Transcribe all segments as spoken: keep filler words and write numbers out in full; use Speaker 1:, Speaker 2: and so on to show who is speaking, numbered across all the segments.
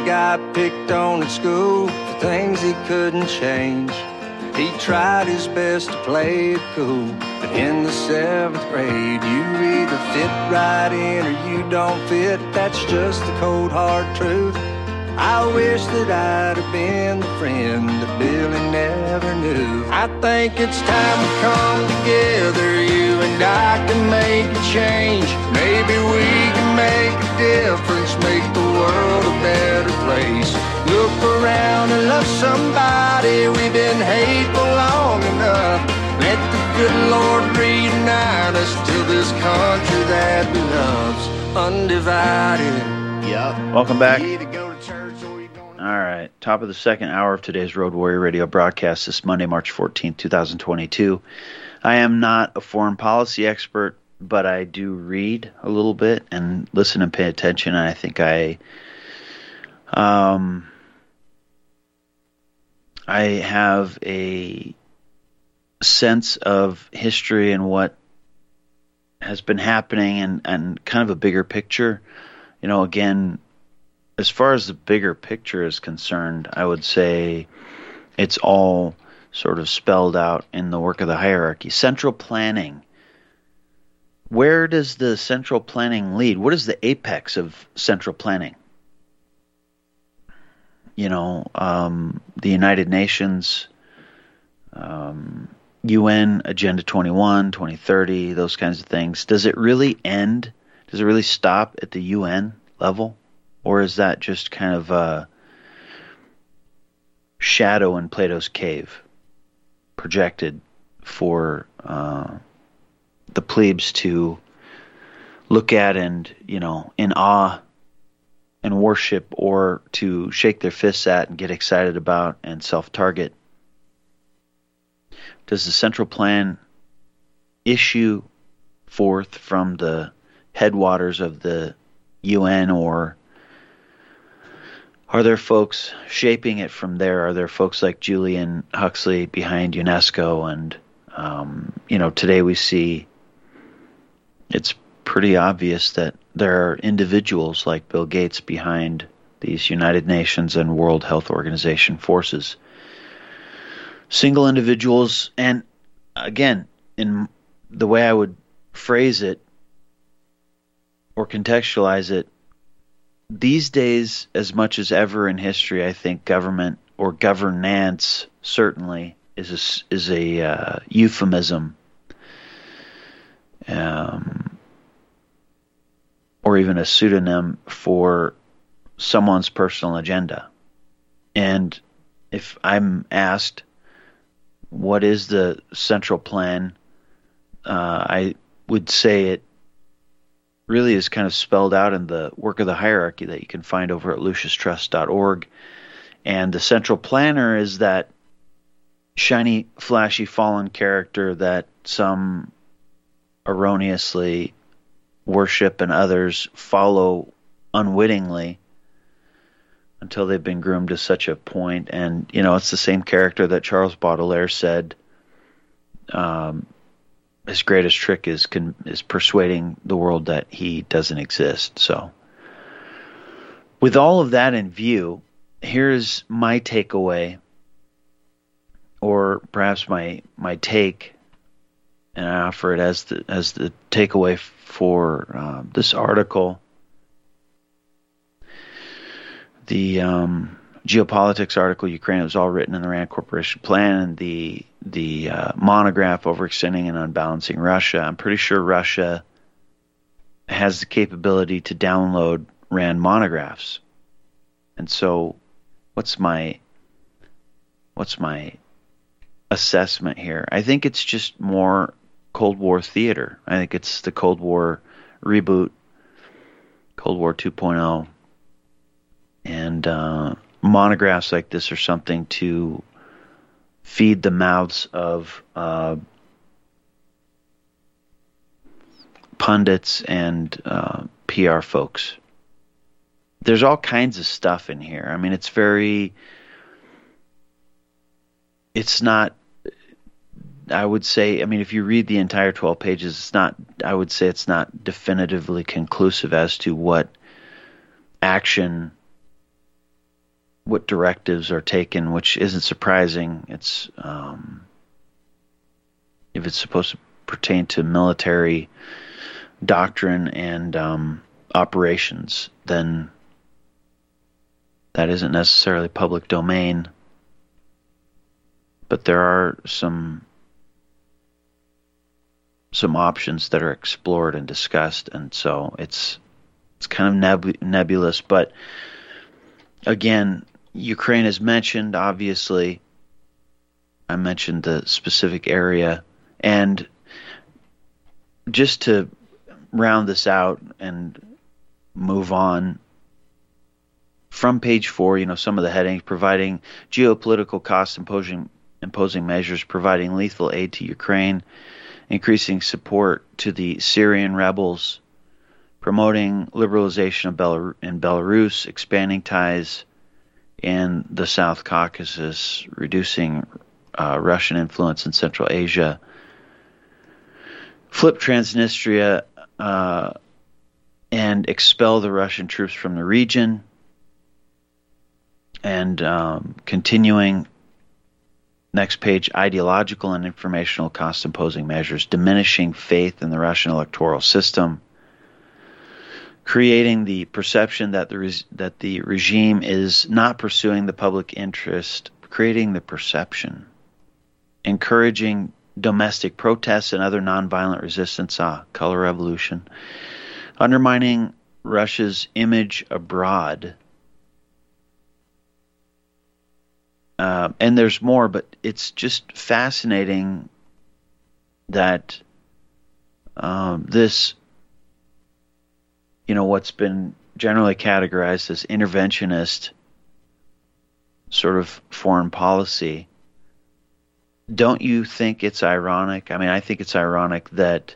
Speaker 1: got picked on at school for things he couldn't change. He tried his best to play it cool, but in the seventh grade, you either fit right in or you don't fit. That's just the cold hard truth. I wish that I'd have been the friend that Billy never knew. I think it's time we come together, you and I can make a change. Maybe we can make a difference, make the world a better place. Look around and love somebody, we've been hateful long enough. Let the good Lord reunite us to this country that we love's undivided.
Speaker 2: Yep. Welcome back. All right, top of the second hour of today's Road Warrior Radio broadcast this Monday, March fourteenth, twenty twenty-two. I am not a foreign policy expert, but I do read a little bit and listen and pay attention, and I think I um, I have a sense of history and what has been happening and, and kind of a bigger picture. You know, again, as far as the bigger picture is concerned, I would say it's all sort of spelled out in the work of the hierarchy. Central planning. Where does the central planning lead? What is the apex of central planning? You know, um, the United Nations, um, U N Agenda twenty-one, twenty thirty, those kinds of things. Does it really end? Does it really stop at the U N level? Or is that just kind of a shadow in Plato's cave projected for uh, the plebes to look at and, you know, in awe and worship, or to shake their fists at and get excited about and self-target? Does the central plan issue forth from the headwaters of the U N, or are there folks shaping it from there? Are there folks like Julian Huxley behind UNESCO? And, um, you know, today we see it's pretty obvious that there are individuals like Bill Gates behind these United Nations and World Health Organization forces. Single individuals, and again, in the way I would phrase it or contextualize it, these days, as much as ever in history, I think government, or governance certainly, is a, is a uh, euphemism, um, or even a pseudonym for someone's personal agenda. And if I'm asked, what is the central plan, uh, I would say it really is kind of spelled out in the work of the hierarchy that you can find over at lucius trust dot org. And the central planner is that shiny, flashy, fallen character that some erroneously worship and others follow unwittingly until they've been groomed to such a point. And, you know, it's the same character that Charles Baudelaire said, um, his greatest trick is con- is persuading the world that he doesn't exist. So, with all of that in view, here's my takeaway, or perhaps my my take, and I offer it as the as the takeaway for uh, this article. The um, geopolitics article, Ukraine, it was all written in the Rand Corporation plan, and the the uh, monograph, Overextending and Unbalancing Russia. I'm pretty sure Russia has the capability to download Rand monographs. And so what's my what's my assessment here? I think it's just more Cold War theater. I think it's the Cold War reboot, Cold War two point oh. And uh, monographs like this are something to feed the mouths of uh, pundits and uh, P R folks. There's all kinds of stuff in here. I mean, it's very, it's not, I would say, I mean, if you read the entire twelve pages, it's not, I would say it's not definitively conclusive as to what action what directives are taken, which isn't surprising. It's um, if it's supposed to pertain to military doctrine and um, operations, then that isn't necessarily public domain. But there are some some options that are explored and discussed, and so it's it's kind of neb- nebulous. But again, Ukraine is mentioned, obviously. I mentioned the specific area. And just to round this out and move on, from page four, you know, some of the headings: providing geopolitical cost imposing, imposing measures, providing lethal aid to Ukraine, increasing support to the Syrian rebels, promoting liberalization of Belar- in Belarus, expanding ties in the South Caucasus, reducing uh, Russian influence in Central Asia, flip Transnistria, uh, and expel the Russian troops from the region, and um, continuing, next page, ideological and informational cost-imposing measures, diminishing faith in the Russian electoral system, creating the perception that the res- that the regime is not pursuing the public interest, creating the perception, encouraging domestic protests and other nonviolent resistance, ah, color revolution, undermining Russia's image abroad. Uh, and there's more, but it's just fascinating that um, this, you know, what's been generally categorized as interventionist sort of foreign policy. Don't you think it's ironic? I mean, I think it's ironic that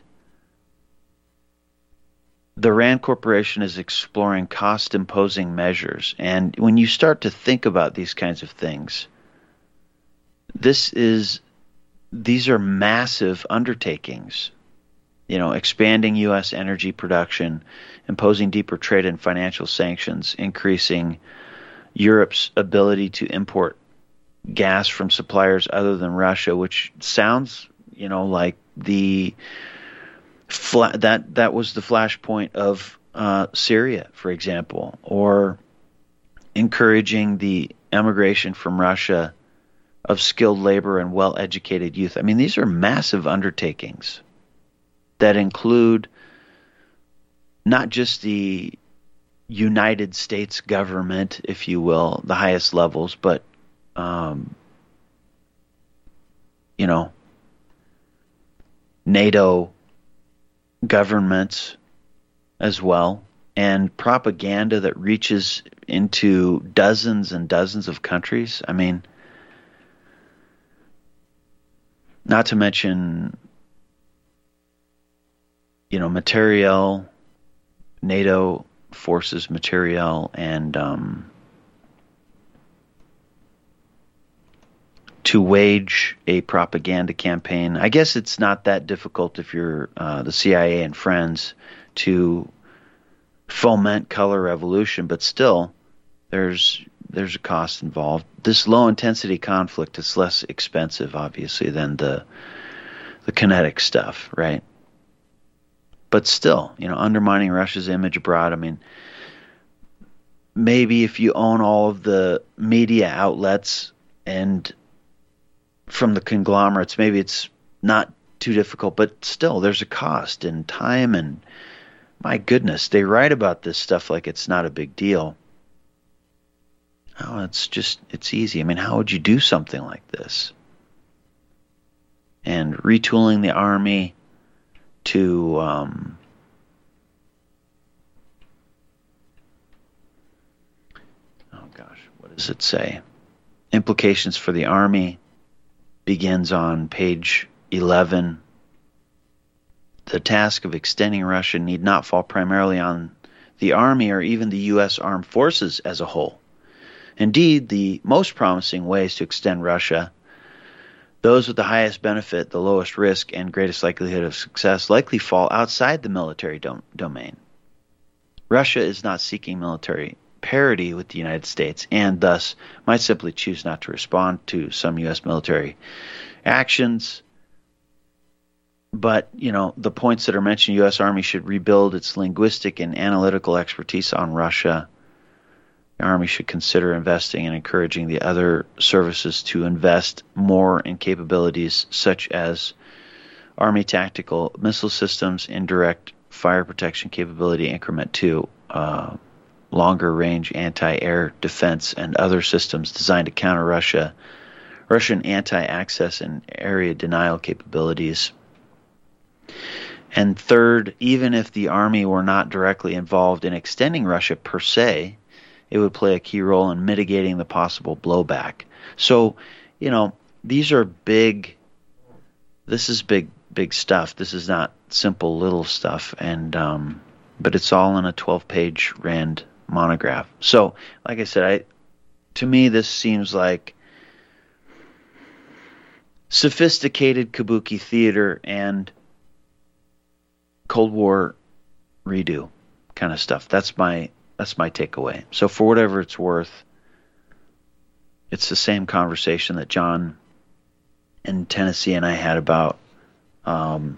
Speaker 2: the Rand Corporation is exploring cost-imposing measures. And when you start to think about these kinds of things, this is, these are massive undertakings. You know, expanding U S energy production, imposing deeper trade and financial sanctions, increasing Europe's ability to import gas from suppliers other than Russia, which sounds, you know, like the fla- that that was the flashpoint of uh, Syria, for example, or encouraging the emigration from Russia of skilled labor and well-educated youth. I mean, these are massive undertakings that include not just the United States government, if you will, the highest levels, but um, you know, NATO governments as well, and propaganda that reaches into dozens and dozens of countries. I mean, not to mention, you know, materiel, NATO forces materiel, and um, to wage a propaganda campaign. I guess it's not that difficult if you're uh, the C I A and friends to foment color revolution, but still, there's there's a cost involved. This low intensity conflict is less expensive, obviously, than the the kinetic stuff, right? But still, you know, undermining Russia's image abroad. I mean, maybe if you own all of the media outlets and from the conglomerates, maybe it's not too difficult, but still, there's a cost in time, and my goodness, they write about this stuff like it's not a big deal. Oh, it's just, it's easy. I mean, how would you do something like this? And retooling the army to um, oh gosh, what does it say? Implications for the army begins on page eleven. The task of extending Russia need not fall primarily on the army or even the U S armed forces as a whole. Indeed, the most promising ways to extend Russia, those with the highest benefit, the lowest risk, and greatest likelihood of success, likely fall outside the military dom- domain. Russia is not seeking military parity with the United States, and thus might simply choose not to respond to some U S military actions. But, you know, the points that are mentioned, U S Army should rebuild its linguistic and analytical expertise on Russia. The Army should consider investing and encouraging the other services to invest more in capabilities such as Army tactical missile systems, indirect fire protection capability, increment two, uh, longer range anti-air defense, and other systems designed to counter Russia, Russian anti-access and area denial capabilities. And third, even if the Army were not directly involved in extending Russia per se, it would play a key role in mitigating the possible blowback. So, you know, these are big, this is big, big stuff. This is not simple little stuff. And, um, but it's all in a twelve-page Rand monograph. So, like I said, I, to me, this seems like sophisticated kabuki theater and Cold War redo kind of stuff. That's my that's my takeaway. So for whatever it's worth, it's the same conversation that John in Tennessee and I had about um,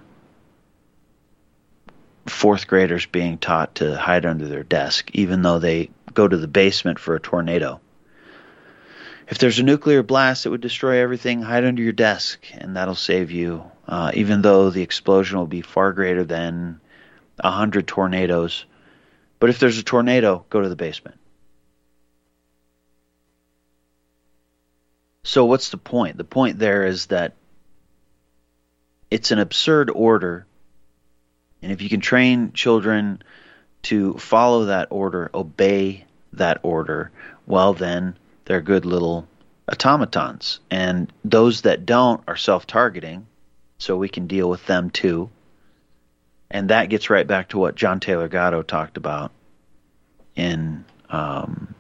Speaker 2: fourth graders being taught to hide under their desk, even though they go to the basement for a tornado. If there's a nuclear blast, it would destroy everything. Hide under your desk, and that'll save you. Uh, even though the explosion will be far greater than a hundred tornadoes. But if there's a tornado, go to the basement. So what's the point? The point there is that it's an absurd order, and if you can train children to follow that order, obey that order, well then, they're good little automatons. And those that don't are self-targeting, so we can deal with them too. And that gets right back to what John Taylor Gatto talked about in, um,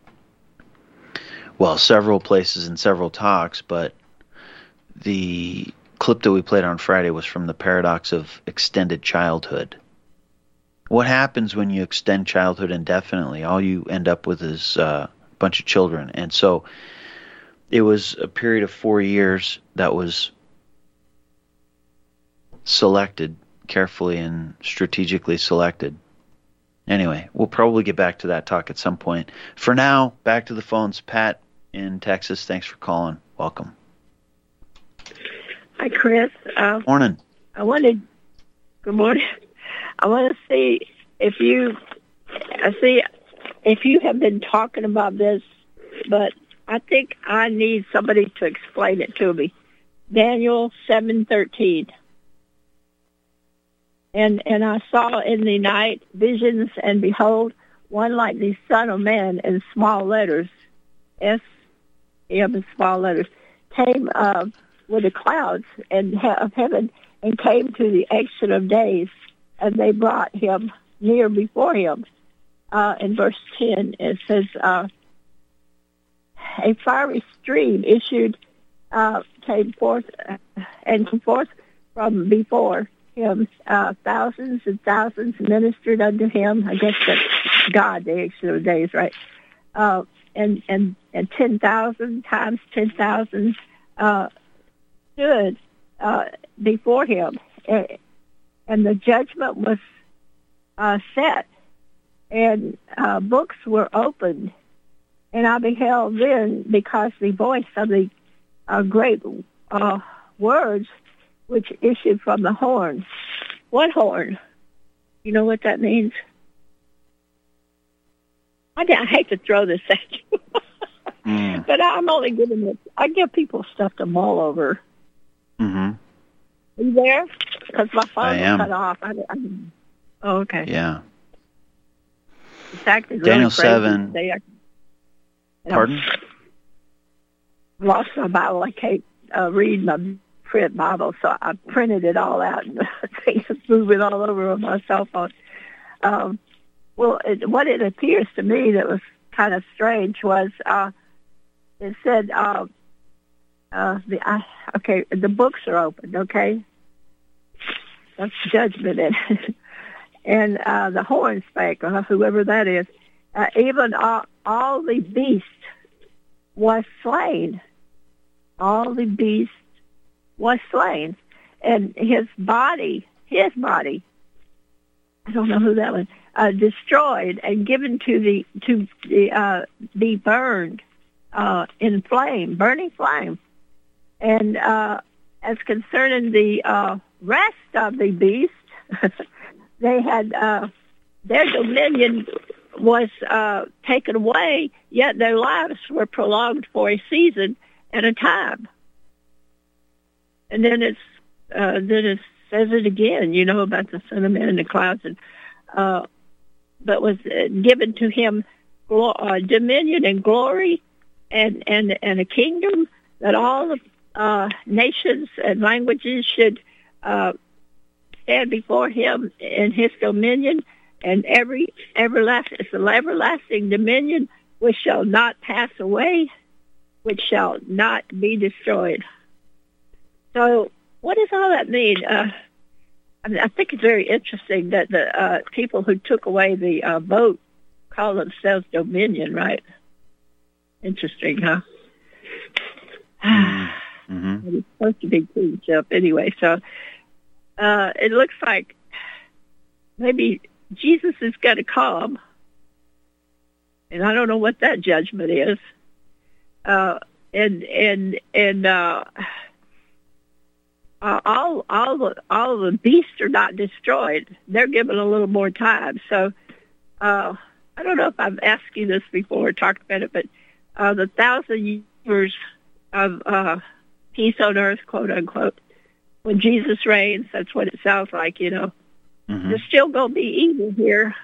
Speaker 2: well, several places and several talks, but the clip that we played on Friday was from the paradox of extended childhood. What happens when you extend childhood indefinitely? All you end up with is uh, a bunch of children. And so it was a period of four years that was selected carefully and strategically selected. Anyway, we'll probably get back to that talk at some point. For now, back to the phones. Pat in Texas, thanks for calling. Welcome.
Speaker 3: Hi, Chris. Uh,
Speaker 2: Morning.
Speaker 3: I wanted. Good morning. I want to see if you. I see if you have been talking about this, but I think I need somebody to explain it to me. Daniel seven thirteen. And and I saw in the night visions, and behold, one like the Son of Man in small letters, S M in small letters, came uh, with the clouds and he- of heaven, and came to the Ancient of Days, and they brought him near before him. Uh, in verse ten, it says, uh, a fiery stream issued, uh, came forth, uh, and came forth from before him, uh, thousands and thousands ministered unto him. I guess that's God, the Ancient of Days, right? Uh, and and and ten thousand times ten thousand uh, stood uh, before him, and, and the judgment was uh, set, and uh, books were opened, and I beheld then, because the voice of the uh, great uh, words which issued from the horn. What horn? You know what that means? I, I hate to throw this at you, mm. but I'm only giving it. I give people stuff to mull over.
Speaker 2: Mm-hmm.
Speaker 3: Are you there? Because my phone
Speaker 2: I
Speaker 3: was
Speaker 2: am.
Speaker 3: cut off. I, I, oh, okay.
Speaker 2: Yeah.
Speaker 3: It's acting really
Speaker 2: Daniel
Speaker 3: crazy
Speaker 2: seven.
Speaker 3: today. I,
Speaker 2: Pardon?
Speaker 3: I lost my Bible. I can't uh, read my print Bible, so I printed it all out and things moving all over on my cell phone. Um, well, it, what it appears to me that was kind of strange was uh, it said, uh, uh, the uh, okay, the books are open, okay? That's judgment. And, and uh, the horn spake, or whoever that is, uh, even all, all the beasts was slain. All the beasts was slain. And his body, his body, I don't know who that was, uh, destroyed and given to the, to the, uh, be burned, uh, in flame, burning flame. And, uh, as concerning the, uh, rest of the beasts, they had, uh, their dominion was, uh, taken away, yet their lives were prolonged for a season and a time. And then it's, uh, then it says it again, you know, about the Son of Man in the clouds, and, uh, but was uh, given to him glo- uh, dominion and glory and, and, and a kingdom that all the, uh, nations and languages should, uh, stand before him in his dominion, and every everlasting, it's an everlasting dominion which shall not pass away, which shall not be destroyed. So what does all that mean? Uh, I mean, I think it's very interesting that the uh, people who took away the uh, vote call themselves dominion, right? Interesting, huh?
Speaker 2: Mm-hmm.
Speaker 3: It's supposed to be kingship anyway, so uh, it looks like maybe Jesus is going to come, and I don't know what that judgment is. Uh, and and and uh, uh, all all the all the beasts are not destroyed; they're given a little more time. So uh, I don't know if I've asked you this before or talked about it, but uh, the thousand years of uh, peace on earth, quote unquote, when Jesus reigns, that's what it sounds like, you know.
Speaker 2: Mm-hmm.
Speaker 3: There's still going to be evil here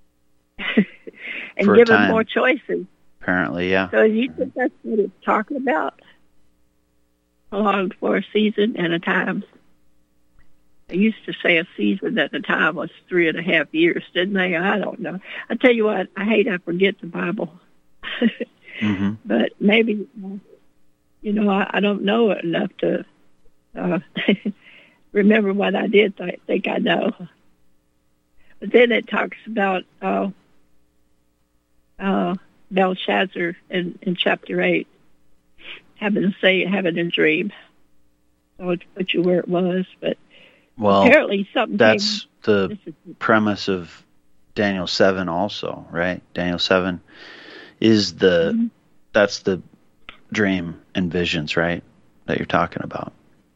Speaker 3: and
Speaker 2: For a
Speaker 3: given
Speaker 2: time.
Speaker 3: more choices.
Speaker 2: Apparently, yeah.
Speaker 3: So you think that's what it's talking about? Prolonged for a season and a time. They used to say a season and a time was three and a half years, didn't they? I don't know. I tell you what, I hate I forget the Bible.
Speaker 2: Mm-hmm.
Speaker 3: But maybe, you know, I, I don't know it enough to uh, remember what I did th- think I know. But then it talks about uh, uh, Belshazzar in, in chapter eight, having to say, having a dream. So I would put you where it was, but
Speaker 2: well,
Speaker 3: apparently something
Speaker 2: that's
Speaker 3: came,
Speaker 2: the
Speaker 3: this is,
Speaker 2: premise of Daniel seven also, right? Daniel seven is the,
Speaker 3: mm-hmm.
Speaker 2: that's the dream and visions, right, that you're talking about.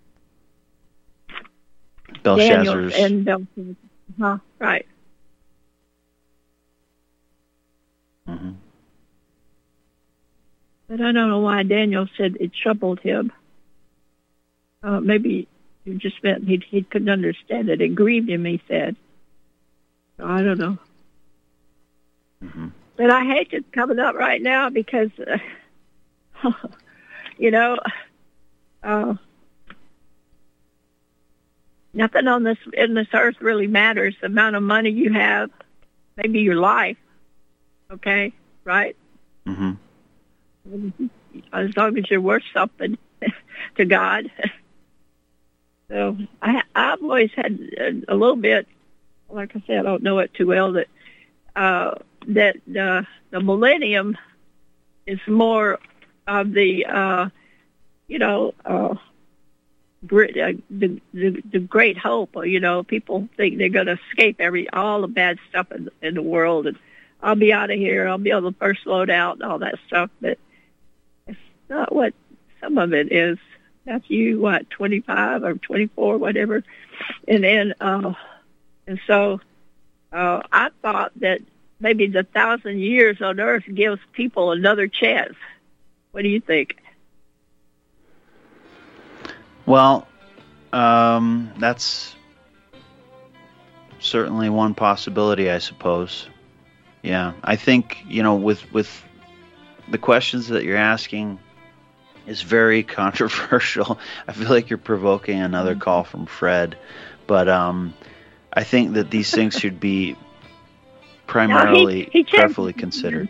Speaker 2: Belshazzar's.
Speaker 3: Daniel and Belshazzar. Huh, right.
Speaker 2: Mm-hmm.
Speaker 3: But I don't know why Daniel said it troubled him. Uh, maybe it just meant he he couldn't understand it. It grieved him, he said. So I don't know.
Speaker 2: Mm-hmm.
Speaker 3: But I hate it's coming up right now because, uh, you know, uh, nothing on this in this earth really matters. The amount of money you have, maybe your life. Okay, right?
Speaker 2: Mm-hmm.
Speaker 3: As long as you're worth something to God. So I, I've always had a, a little bit, like I said, I don't know it too well, that uh, that uh, the millennium is more of the, uh, you know, uh, great, uh, the, the the great hope. You know, people think they're going to escape every all the bad stuff in, in the world, and I'll be out of here. I'll be on the first load out and all that stuff. But it's not what some of it is. Matthew, what, twenty-five or twenty-four, whatever. And then, uh, and so uh, I thought that maybe the thousand years on earth gives people another chance. What do you think?
Speaker 2: Well, um, that's certainly one possibility, I suppose. Yeah, I think, you know, with with the questions that you're asking is very controversial. I feel like you're provoking another call from Fred, but um, I think that these things should be primarily
Speaker 3: no, he, he
Speaker 2: carefully considered.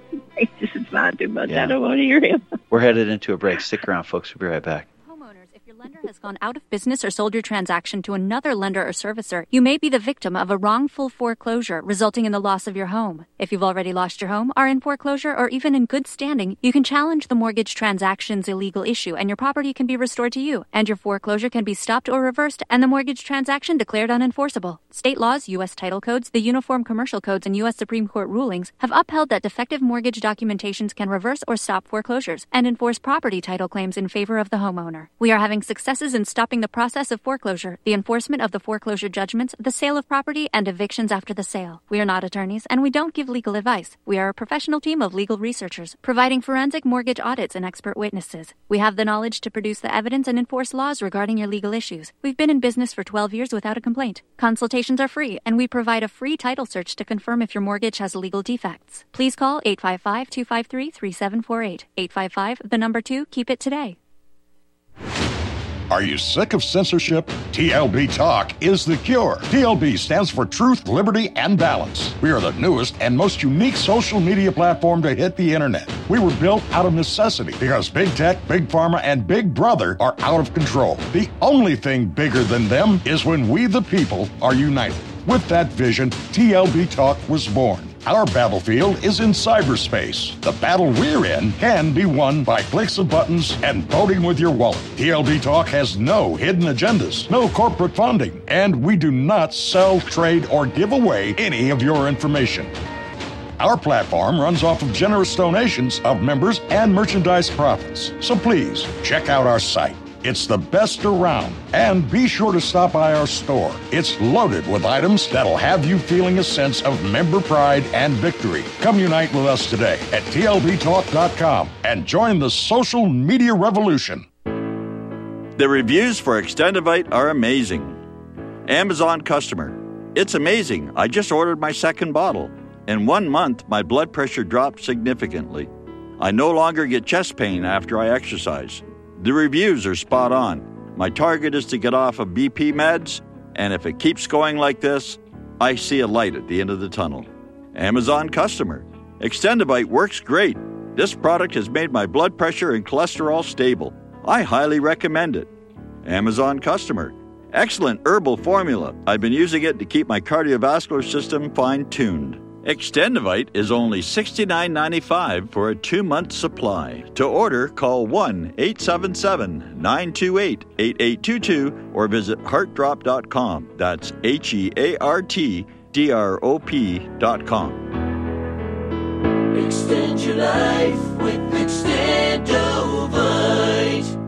Speaker 3: This is not too much.
Speaker 2: Yeah.
Speaker 3: I don't want to hear him.
Speaker 2: We're headed into a break. Stick around, folks. We'll be right back.
Speaker 4: Homeowners, if you're lender has gone out of business or sold your transaction to another lender or servicer, you may be the victim of a wrongful foreclosure resulting in the loss of your home. If you've already lost your home, are in foreclosure, or even in good standing, you can challenge the mortgage transaction's illegal issue and your property can be restored to you, and your foreclosure can be stopped or reversed and the mortgage transaction declared unenforceable. State laws, U S title codes, the Uniform Commercial Codes, and U S Supreme Court rulings have upheld that defective mortgage documentations can reverse or stop foreclosures and enforce property title claims in favor of the homeowner. We are having successes in stopping the process of foreclosure, the enforcement of the foreclosure judgments, the sale of property, and evictions after the sale. We are not attorneys, and we don't give legal advice. We are a professional team of legal researchers, providing forensic mortgage audits and expert witnesses. We have the knowledge to produce the evidence and enforce laws regarding your legal issues. We've been in business for twelve years without a complaint. Consultations are free, and we provide a free title search to confirm if your mortgage has legal defects. Please call eight five five, two five three, three seven four eight. eight five five, the number two, keep it today.
Speaker 5: Are you sick of censorship? T L B Talk is the cure. T L B stands for Truth, Liberty, and Balance. We are the newest and most unique social media platform to hit the internet. We were built out of necessity because big tech, big pharma, and big brother are out of control. The only thing bigger than them is when we the people are united. With that vision, T L B Talk was born. Our battlefield is in cyberspace. The battle we're in can be won by clicks of buttons and voting with your wallet. T L B Talk has no hidden agendas, no corporate funding, and we do not sell, trade, or give away any of your information. Our platform runs off of generous donations of members and merchandise profits. So please, check out our site. It's the best around. And be sure to stop by our store. It's loaded with items that'll have you feeling a sense of member pride and victory. Come unite with us today at T L B talk dot com and join the social media revolution.
Speaker 6: The reviews for Extendivite are amazing. Amazon customer. It's amazing. I just ordered my second bottle. In one month, my blood pressure dropped significantly. I no longer get chest pain after I exercise. The reviews are spot on. My target is to get off of B P meds, and if it keeps going like this, I see a light at the end of the tunnel. Amazon customer. Extendivite works great. This product has made my blood pressure and cholesterol stable. I highly recommend it. Amazon customer. Excellent herbal formula. I've been using it to keep my cardiovascular system fine-tuned. Extendivite is only sixty-nine ninety-five for a two-month supply. To order, call one eight seven seven, nine two eight, eight eight two two or visit heart drop dot com. That's H E A R T D R O P dot com.
Speaker 7: Extend your life with Extendovite.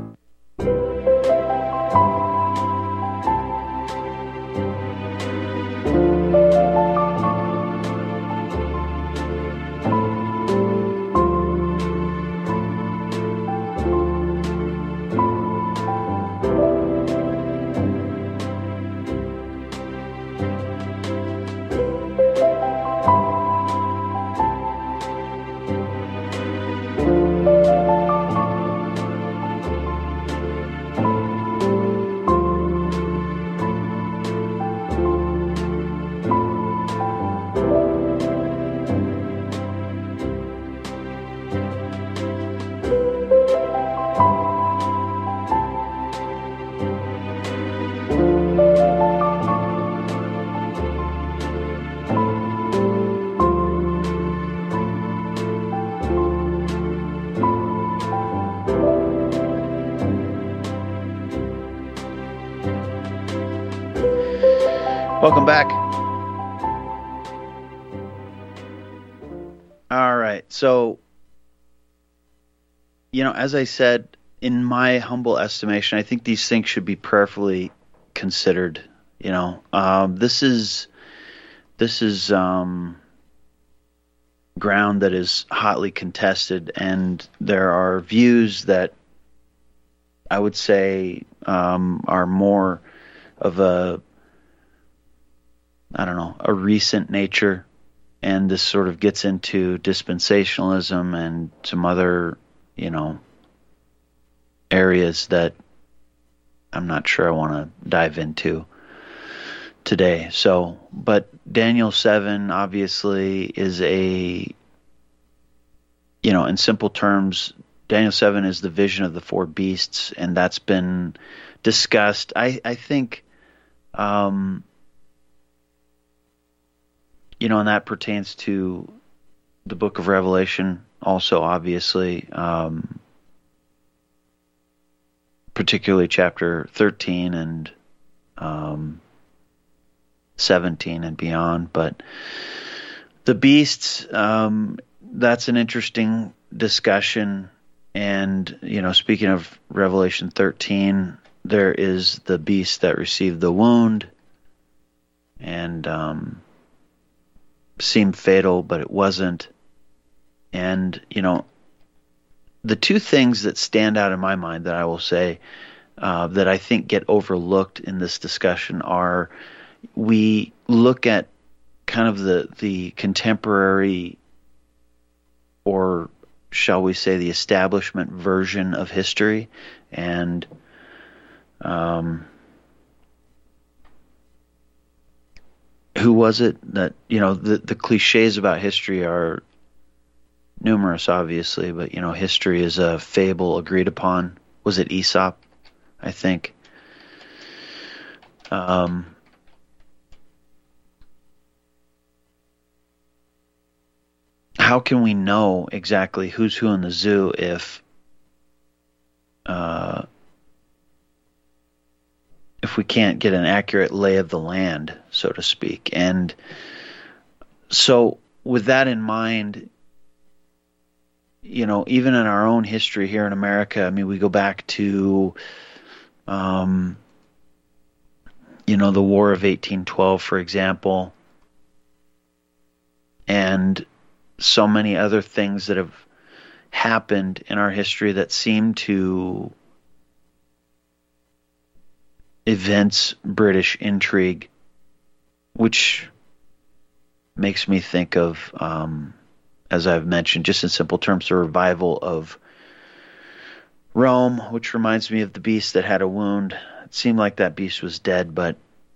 Speaker 2: Welcome back. All right. So, you know, as I said, in my humble estimation, I think these things should be prayerfully considered. You know, um, this is this is um, ground that is hotly contested, and there are views that I would say um, are more of a I don't know, a recent nature, and this sort of gets into dispensationalism and some other, you know, areas that I'm not sure I want to dive into today. So, but Daniel seven obviously is a, you know, in simple terms, Daniel seven is the vision of the four beasts, and that's been discussed. I, I think, um, you know, and that pertains to the book of Revelation also, obviously, um, particularly chapter thirteen and um, seventeen and beyond. But the beasts, um, that's an interesting discussion. And, you know, speaking of Revelation thirteen, there is the beast that received the wound and um, seemed fatal, but it wasn't. And, you know, the two things that stand out in my mind that I will say uh, that I think get overlooked in this discussion are we look at kind of the, the contemporary, or shall we say the establishment version of history, and um, who was it that, you know, the, the cliches about history are numerous, obviously, but, you know, history is a fable agreed upon. Was it Aesop, I think? Um, how can we know exactly who's who in the zoo if uh, if we can't get an accurate lay of the land, so to speak? And so with that in mind, you know, even in our own history here in America, I mean, we go back to, um, you know, the War of eighteen twelve, for example, and so many other things that have happened in our history that seem to evince British intrigue, which makes me think of, um, as I've mentioned, just in simple terms, the revival of Rome, which reminds me of the beast that had a wound. It seemed like that beast was dead, but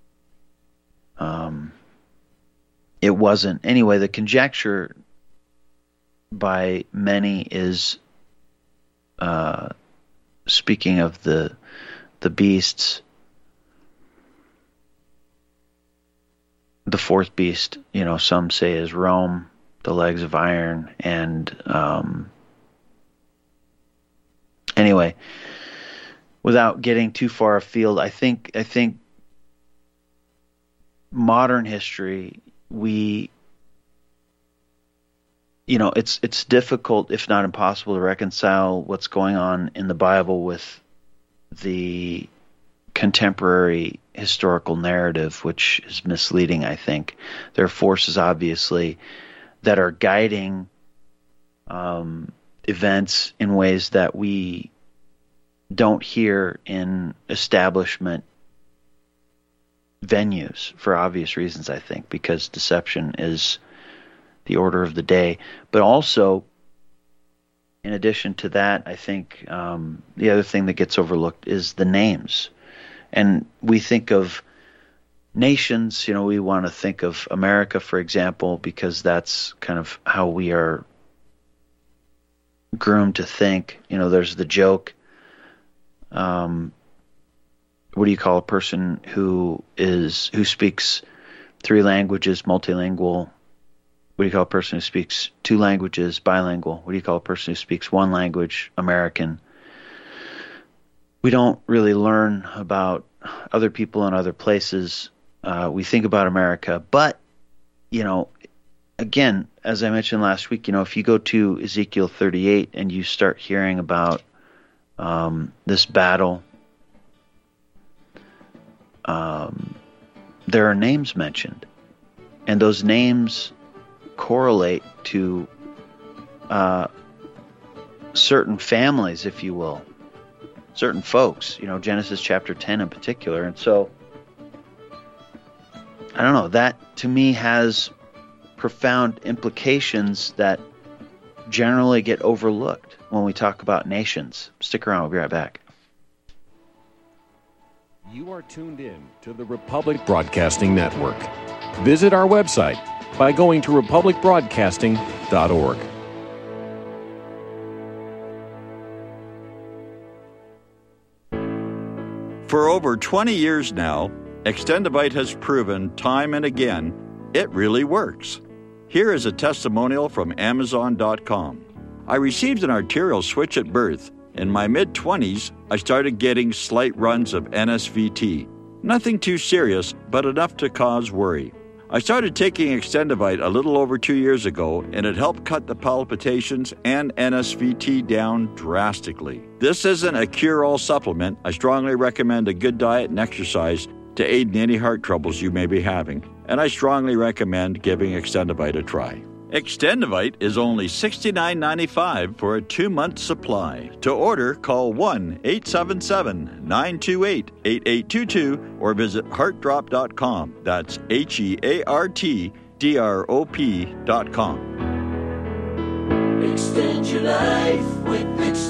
Speaker 2: um, it wasn't. Anyway, the conjecture by many is, uh, speaking of the the beasts, the fourth beast, you know, some say is Rome, the legs of iron, and um, anyway, without getting too far afield, I think I think modern history, we, you know, it's it's difficult, if not impossible, to reconcile what's going on in the Bible with the contemporary historical narrative, which is misleading, I think. There are forces, obviously, that are guiding um, events in ways that we don't hear in establishment venues, for obvious reasons, I think, because deception is the order of the day. But also, in addition to that, I think um, the other thing that gets overlooked is the names. And we think of nations, you know, we want to think of America, for example, because that's kind of how we are groomed to think. You know, there's the joke, um, what do you call a person who is who speaks three languages, multilingual? What do you call a person who speaks two languages, bilingual? What do you call a person who speaks one language, American? We don't really learn about other people in other places. Uh, we think about America, but, you know, again, as I mentioned last week, you know, if you go to Ezekiel thirty-eight and you start hearing about um, this battle, um, there are names mentioned, and those names correlate to uh, certain families, if you will, certain folks, you know, Genesis chapter ten in particular. And so, I don't know, that to me has profound implications that generally get overlooked when we talk about nations. Stick around, we'll be right back.
Speaker 8: You are tuned in to the Republic Broadcasting Network. Visit our website by going to republic broadcasting dot org.
Speaker 6: For over twenty years now, Extendivite has proven time and again it really works. Here is a testimonial from Amazon dot com. I received an arterial switch at birth. In my mid-twenties, I started getting slight runs of N S V T. Nothing too serious, but enough to cause worry. I started taking Extendivite a little over two years ago, and it helped cut the palpitations and N S V T down drastically. This isn't a cure-all supplement. I strongly recommend a good diet and exercise to aid in any heart troubles you may be having, and I strongly recommend giving Extendivite a try. Extendivite is only sixty-nine ninety-five for a two-month supply. To order, call one eight seven seven, nine two eight, eight eight two two or visit heart drop dot com. That's H E A R T D R O P dot com.
Speaker 7: Extend your life with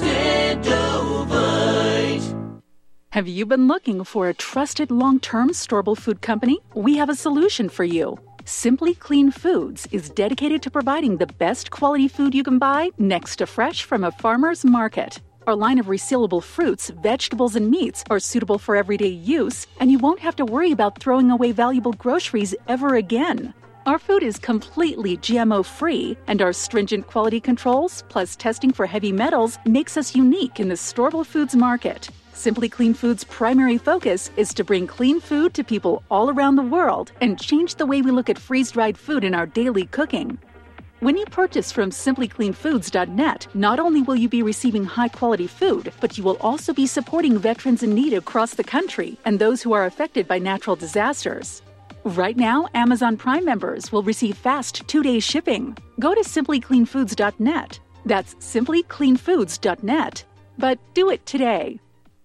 Speaker 7: Extendivite.
Speaker 9: Have you been looking for a trusted long-term storable food company? We have a solution for you. Simply Clean Foods is dedicated to providing the best quality food you can buy next to fresh from a farmer's market. Our line of resealable fruits, vegetables, and meats are suitable for everyday use, and you won't have to worry about throwing away valuable groceries ever again. Our food is completely G M O-free, and our stringent quality controls, plus testing for heavy metals, makes us unique in the storable foods market. Simply Clean Foods' primary focus is to bring clean food to people all around the world and change the way we look at freeze-dried food in our daily cooking. When you purchase from simply clean foods dot net, not only will you be receiving high-quality food, but you will also be supporting veterans in need across the country and those who are affected by natural disasters. Right now, Amazon Prime members will receive fast two-day shipping. Go to simply clean foods dot net. That's simply clean foods dot net. But do it today.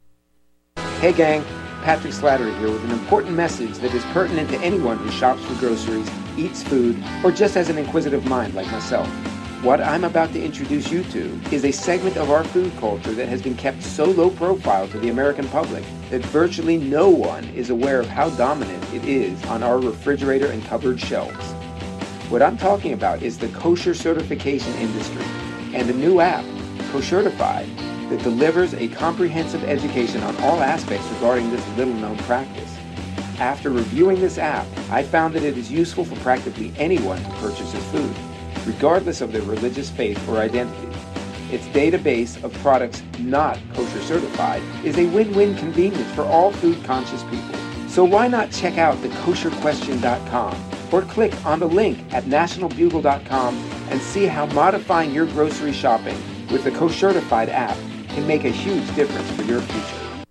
Speaker 10: Hey gang, Patrick Slattery here with an important message that is pertinent to anyone who shops for groceries, eats food, or just has an inquisitive mind like myself. What I'm about to introduce you to is a segment of our food culture that has been kept so low profile to the American public that virtually no one is aware of how dominant it is on our refrigerator and cupboard shelves. What I'm talking about is the kosher certification industry and a new app, Koshertified, that delivers a comprehensive education on all aspects regarding this little-known practice. After reviewing this app, I found that it is useful for practically anyone who purchases food, regardless of their religious faith or identity. Its database of products not kosher certified is a win-win convenience for all food-conscious people. So why not check out the kosher question dot com or click on the link at national bugle dot com and see how modifying your grocery shopping with the Koshertified app can make a huge difference for your future.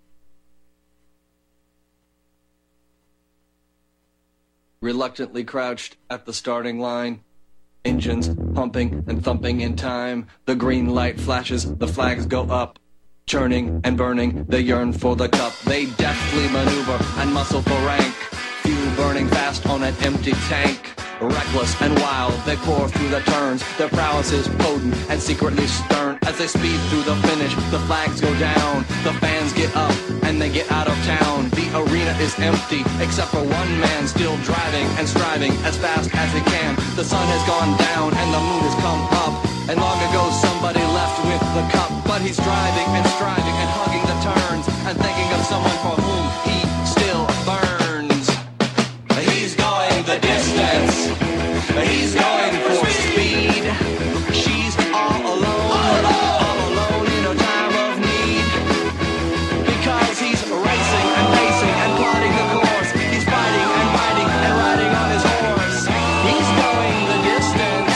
Speaker 11: Reluctantly crouched at the starting line, engines pumping and thumping in time. The green light flashes, the flags go up. Churning and burning, they yearn for the cup. They deftly maneuver and muscle for rank. Fuel burning fast on an empty tank. Reckless and wild, they pour through the turns. Their prowess is potent and secretly stern. As they speed through the finish, the flags go down. The fans get up and they get out of town. The arena is empty, except for one man still driving and striving as fast as he can. The sun has gone down and the moon has come up. And long ago somebody left with the cup. But he's driving and striving and hugging the turns and thinking of someone for whom he still burns. He's going the distance. He's going for speed. She's all alone, all alone in a time of need. Because he's racing and pacing and plotting the course. He's fighting and fighting and riding on his horse. He's going the distance.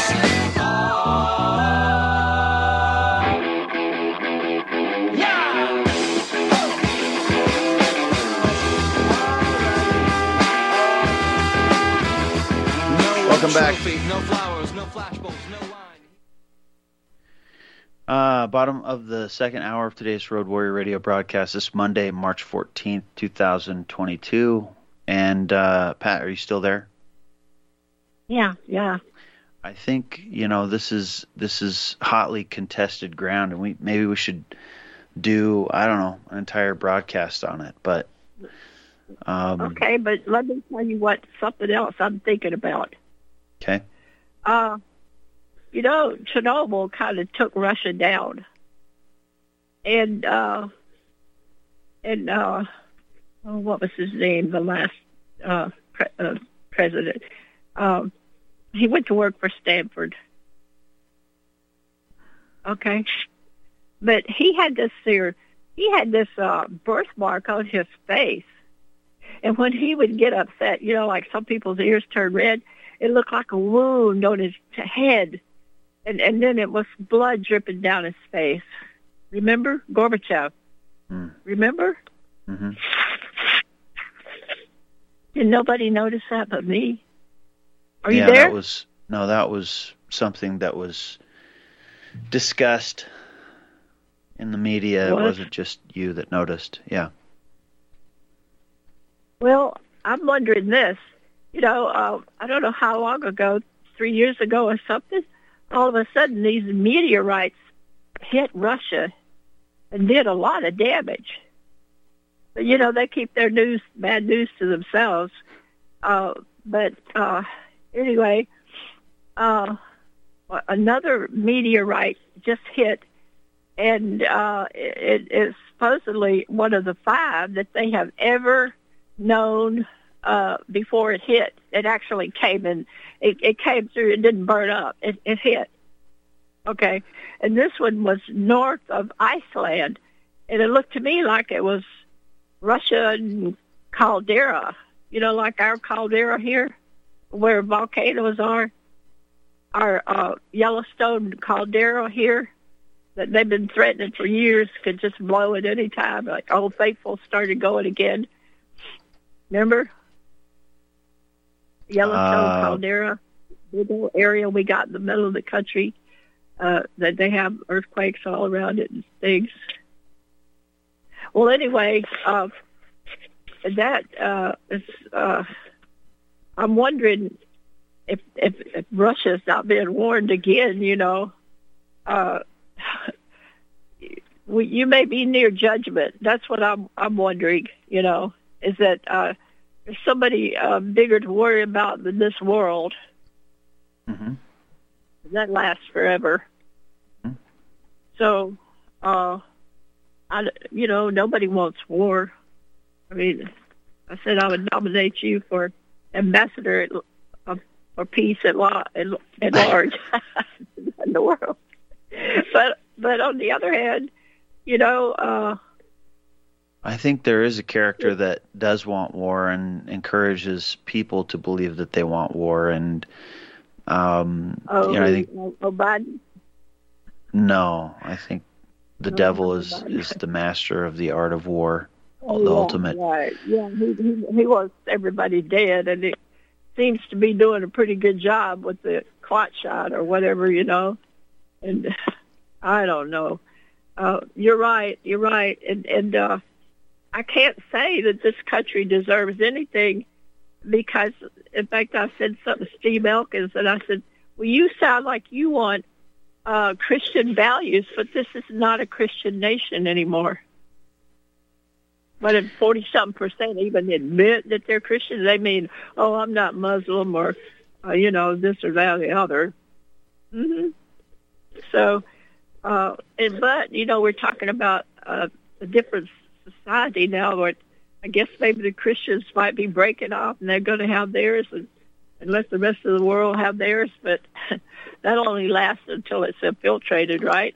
Speaker 11: Yeah!
Speaker 2: Welcome back.
Speaker 11: No flowers, no flashbulbs, no wine.
Speaker 2: Uh, bottom of the second hour of today's Road Warrior Radio broadcast this Monday, March fourteenth, twenty twenty-two. And uh, Pat, are you still there?
Speaker 3: Yeah, yeah.
Speaker 2: I think, you know, this is this is hotly contested ground, and we maybe we should do, I don't know, an entire broadcast on it. But um,
Speaker 3: okay, but let me tell you what something else I'm thinking about.
Speaker 2: Okay.
Speaker 3: Uh, you know, Chernobyl kind of took Russia down, and uh, and uh, oh, what was his name? The last uh, pre- uh, president. Um, he went to work for Stanford. Okay, but he had this here. He had this uh, birthmark on his face, and when he would get upset, you know, like some people's ears turn red, it looked like a wound on his head, and and then it was blood dripping down his face. Remember Gorbachev? Mm. Remember?
Speaker 2: Mm-hmm.
Speaker 3: Did nobody notice that but me? Are
Speaker 2: yeah,
Speaker 3: you there?
Speaker 2: That was, no, that was something that was discussed in the media. What? It wasn't just you that noticed. Yeah.
Speaker 3: Well, I'm wondering this. You know, uh, I don't know how long ago, three years ago or something, all of a sudden these meteorites hit Russia and did a lot of damage. But, you know, they keep their news, bad news to themselves. Uh, but uh, anyway, uh, another meteorite just hit, and uh, it is supposedly one of the five that they have ever known uh, before it hit. It actually came in, it, it came through, it didn't burn up, it, it hit. Okay, and this one was north of Iceland, and it looked to me like it was Russian caldera, you know, like our caldera here, where volcanoes are. Our uh, Yellowstone caldera here, that they've been threatening for years, could just blow at any time. Like Old Faithful started going again. Remember? Yellowstone uh, caldera, big old area we got in the middle of the country, uh, that they have earthquakes all around it and things. Well, anyway, uh, that uh, is, uh, I'm wondering if, if if Russia's not being warned again, you know, uh, we, you may be near judgment. That's what I'm I'm wondering, you know, is that uh, there's somebody uh, bigger to worry about than this world.
Speaker 2: Mm-hmm.
Speaker 3: That lasts forever. Mm-hmm. So, uh, I, you know, nobody wants war. I mean, I said I would nominate you for ambassador of, for peace at, law, at, at large in the world. But but on the other hand, you know, uh,
Speaker 2: I think there is a character that does want war and encourages people to believe that they want war, and um,
Speaker 3: oh,
Speaker 2: you know, I think
Speaker 3: oh, Biden.
Speaker 2: No, I think the
Speaker 3: no,
Speaker 2: devil is,
Speaker 3: Biden.
Speaker 2: is the master of the art of war,
Speaker 3: oh,
Speaker 2: the
Speaker 3: yeah,
Speaker 2: ultimate.
Speaker 3: Right? Yeah, he, he he wants everybody dead, and he seems to be doing a pretty good job with the clot shot or whatever, you know. And I don't know. Uh, you're right. You're right. And and uh, I can't say that this country deserves anything, because, in fact, I said something to Steve Elkins, and I said, well, you sound like you want uh, Christian values, but this is not a Christian nation anymore. But if forty-something percent even admit that they're Christian, they mean, oh, I'm not Muslim, or, uh, you know, this or that or the other. Mm-hmm. So, uh, and, but, you know, we're talking about uh, a different society now, where I guess maybe the Christians might be breaking off and they're going to have theirs and, and let the rest of the world have theirs, but that only lasts until it's infiltrated, right?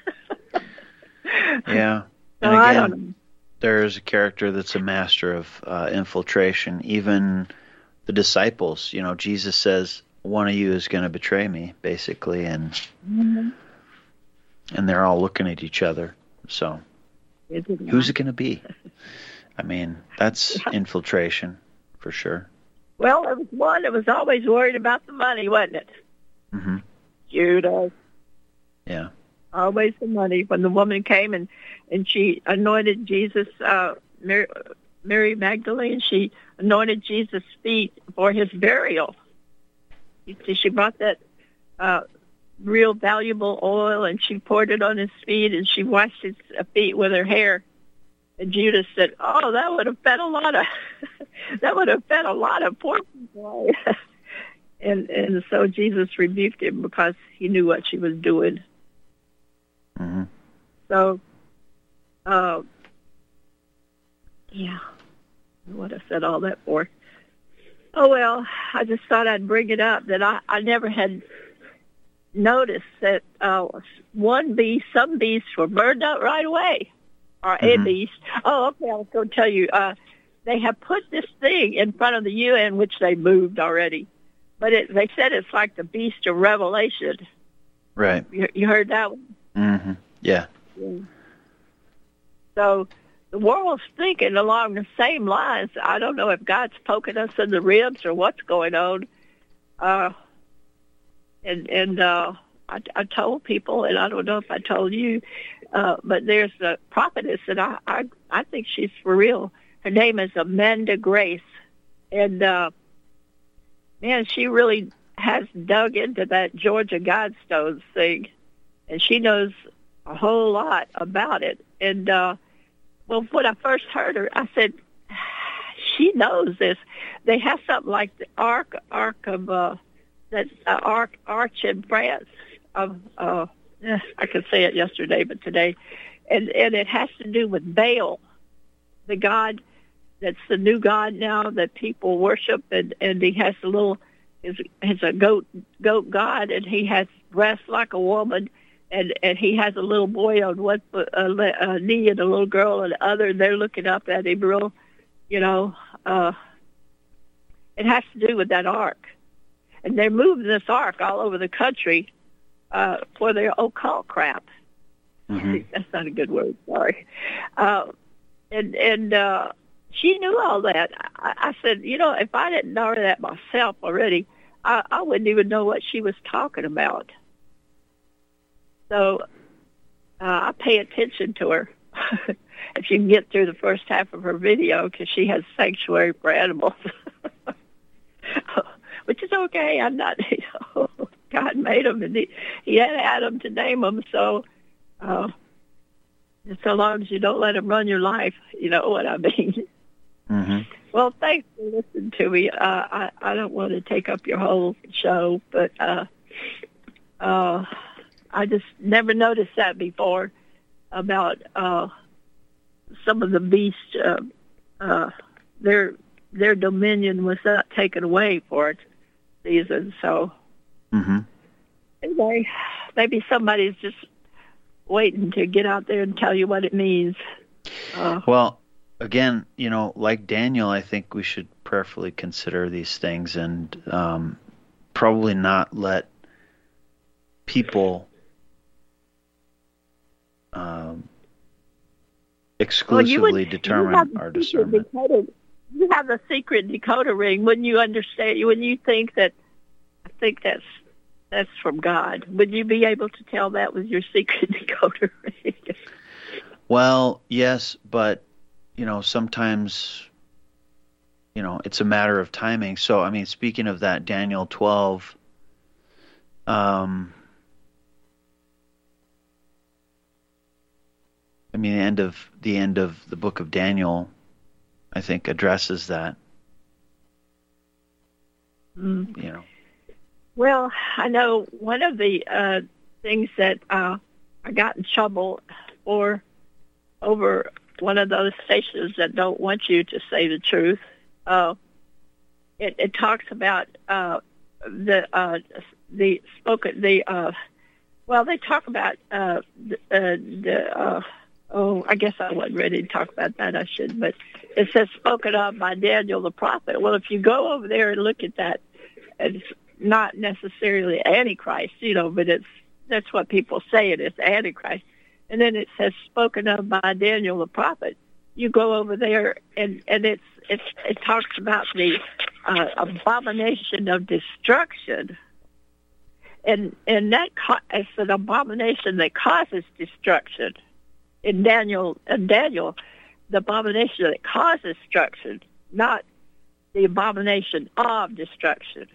Speaker 2: Yeah.
Speaker 3: So
Speaker 2: and
Speaker 3: I
Speaker 2: again,
Speaker 3: don't know.
Speaker 2: There's a character that's a master of uh, infiltration. Even the disciples, you know, Jesus says, one of you is going to betray me, basically, and
Speaker 3: mm-hmm.
Speaker 2: and they're all looking at each other. So
Speaker 3: Is it
Speaker 2: who's it going to be? I mean, that's infiltration for sure.
Speaker 3: Well, there was one that was always worried about the money, wasn't it?
Speaker 2: Mm-hmm.
Speaker 3: Judas.
Speaker 2: Yeah.
Speaker 3: Always the money. When the woman came and, and she anointed Jesus, uh, Mary, Mary Magdalene, she anointed Jesus' feet for his burial. She brought that uh, real valuable oil, and she poured it on his feet, and she washed his feet with her hair. And Judas said, "Oh, that would have fed a lot of that would have fed a lot of poor people." and and so Jesus rebuked him because he knew what she was doing.
Speaker 2: Mm-hmm.
Speaker 3: So, uh, yeah. what I said all that for. Oh, well, I just thought I'd bring it up that I, I never had noticed that uh, one beast, some beasts were burned up right away, or mm-hmm. a beast. Oh, okay, I was going to tell you. Uh, they have put this thing in front of the U N, which they moved already, but it, they said it's like the beast of Revelation.
Speaker 2: Right.
Speaker 3: You, you heard that one?
Speaker 2: Mm-hmm. Yeah.
Speaker 3: yeah. So the world's thinking along the same lines. I don't know if God's poking us in the ribs or what's going on. Uh, and and uh, I, I told people, and I don't know if I told you, uh, but there's a prophetess, and I, I, I think she's for real. Her name is Amanda Grace. And, uh, man, she really has dug into that Georgia Guidestones thing. And she knows a whole lot about it. And, uh, well, when I first heard her, I said, she knows this. They have something like the Ark, Ark of, uh, that uh, Ark, Arch in France. Of, uh, I could say it yesterday, but today. And, and it has to do with Baal, the god that's the new god now that people worship. And, and he has a little, he's, he's a goat, goat god, and he has breasts like a woman. And, and he has a little boy on one foot, uh, uh, knee and a little girl on the other, and they're looking up at him real, you know. Uh, it has to do with that ark. And they're moving this ark all over the country uh, for their occult crap. Mm-hmm. That's not a good word, sorry. Uh, and and uh, she knew all that. I, I said, you know, if I didn't know that myself already, I, I wouldn't even know what she was talking about. So uh, I pay attention to her if you can get through the first half of her video, because she has sanctuary for animals, which is okay. I'm not, you know, God made them, and he, he had Adam to name them. So uh, so long as you don't let them run your life, you know what I mean.
Speaker 2: Mm-hmm.
Speaker 3: Well, thanks for listening to me. Uh, I, I don't want to take up your whole show, but uh, uh, I just never noticed that before about uh, some of the beasts. Uh, uh, their their dominion was not taken away for its season. So
Speaker 2: mm-hmm.
Speaker 3: anyway, maybe somebody's just waiting to get out there and tell you what it means. Uh,
Speaker 2: well, again, you know, like Daniel, I think we should prayerfully consider these things and um, probably not let people Um, exclusively
Speaker 3: well, would,
Speaker 2: determine our discernment.
Speaker 3: Decoder, you have a secret decoder ring. Wouldn't you understand? Wouldn't you think that? I think that's that's from God. Would you be able to tell that with your secret decoder ring?
Speaker 2: Well, yes, but you know, sometimes, you know, it's a matter of timing. So, I mean, speaking of that, Daniel twelve. Um. I mean, the end of the end of the book of Daniel, I think, addresses that.
Speaker 3: Mm.
Speaker 2: You know.
Speaker 3: Well, I know one of the uh, things that uh, I got in trouble for over one of those stations that don't want you to say the truth. Uh, it, it talks about uh, the uh, the spoken the uh, well, they talk about uh, the. Uh, the uh, Oh, I guess I wasn't ready to talk about that. I should, but it says spoken of by Daniel the prophet. Well, if you go over there and look at that, it's not necessarily Antichrist, you know, but it's that's what people say it is, Antichrist. And then it says spoken of by Daniel the prophet. You go over there and and it's it's it talks about the uh, abomination of destruction, and and that co- it's an abomination that causes destruction. In Daniel, in Daniel, the abomination that causes destruction, not the abomination of destruction.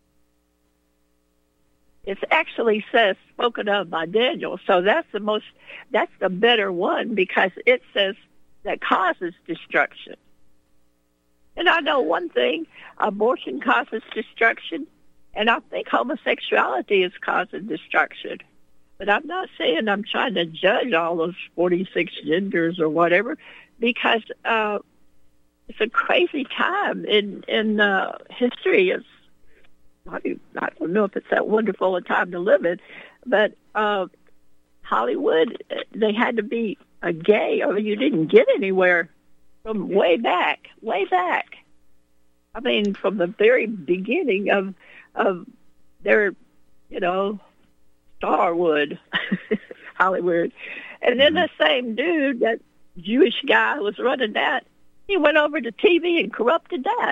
Speaker 3: It actually says spoken of by Daniel, so that's the most, that's the better one because it says that causes destruction. And I know one thing: abortion causes destruction, and I think homosexuality is causing destruction. But I'm not saying I'm trying to judge all those forty-six genders or whatever, because uh, it's a crazy time in in uh, history. It's I, mean, I don't know if it's that wonderful a time to live in, but uh, Hollywood, they had to be a gay, or you didn't get anywhere from way back, way back. I mean, from the very beginning of of their, you know, Starwood, Hollywood. And then the same dude, that Jewish guy who was running that, he went over to T V and corrupted that.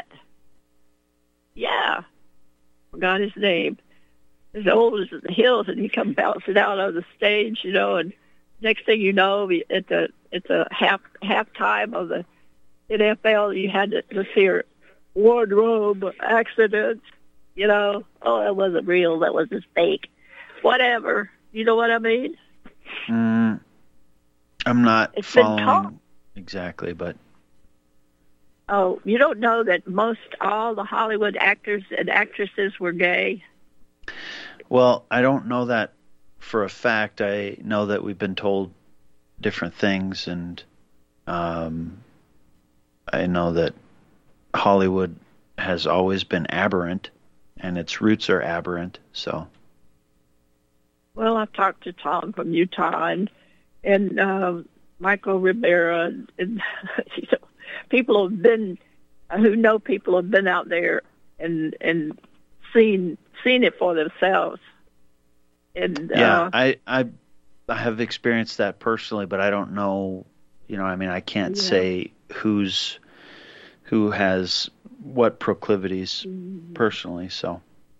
Speaker 3: Yeah. Forgot his name. As old as the hills, and he come bouncing out on the stage, you know, and next thing you know, at the at the half halftime of the N F L, you had to, to hear wardrobe accident, you know. Oh, that wasn't real. That was just fake. Whatever. You know what I mean?
Speaker 2: Mm, I'm not
Speaker 3: it's been
Speaker 2: following
Speaker 3: taught.
Speaker 2: Exactly, but
Speaker 3: Oh, you don't know that most all the Hollywood actors and actresses were gay?
Speaker 2: well, I don't know that for a fact. I know that we've been told different things, and um, I know that Hollywood has always been aberrant, and its roots are aberrant. So,
Speaker 3: well, I've talked to Tom from Utah and and um, Michael Rivera, and, and you know, people have been who know people have been out there and and seen seen it for themselves. And
Speaker 2: yeah,
Speaker 3: uh,
Speaker 2: I I I have experienced that personally, but I don't know. You know, I mean, I can't
Speaker 3: Yeah.
Speaker 2: say who's who has what proclivities personally. So,